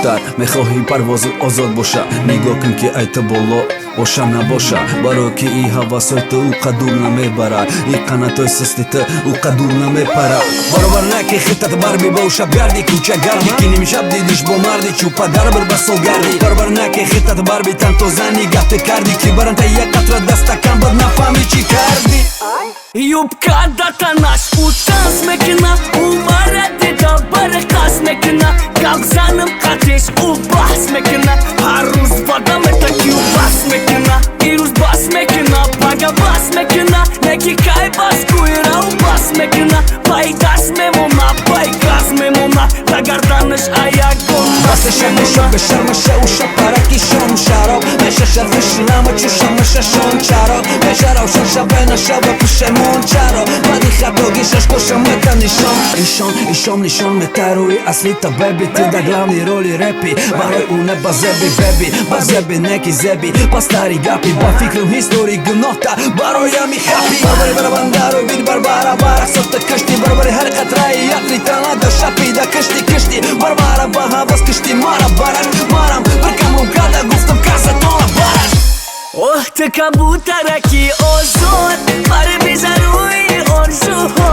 духтар мехоҳӣ парвозу озод боша нигоҳ кун ки айта боло боша набоша баро ки и ҳавасои ту ӯ қадур намебарад и қанатои сусти ту ӯ қадур намепарад баробар наки хитат бар бибоша гарди кӯча гарди ки нимшаб дидиш бо марди чӯ падар бір ба сол гарди баробар наки хитат бар би танто зани гаҳте карди ки баранта як қатра дастакан бад нафаҳми чӣ карди Юбкада наш у танц мекина у маради да барқас мекина калзанам қатиш у баҳс мекина ҳар рӯз вада метаки у бас мекина ирӯз бас мекина пага бас мекина неки кай бас куира у бас мекина пай газ мемона пай газ мемона да гарданаш аягон басаша меша бешармаша уша параки шон шароб меша шарфишинама чуша меша шон чаро меша равшан шабе нашаба пушемон чаро бади хатоги шашкоша мета нишон нишон метаруи асли та беби ти да главни роли репи барои у не ба зеби беби ба зеби неки зеби ба стари гапи ба фикрум истори гуноҳта бароями хапи барбари барабандаро бир барбара бара софта кашти барбари ҳар қатраи як литана да шапи да кашти кашти барбара ба ҳавас кашти мара бараш марам биркамум када гуфтам касатона бараш Ох ты кабутараки озод бар бизаруи орзуҳо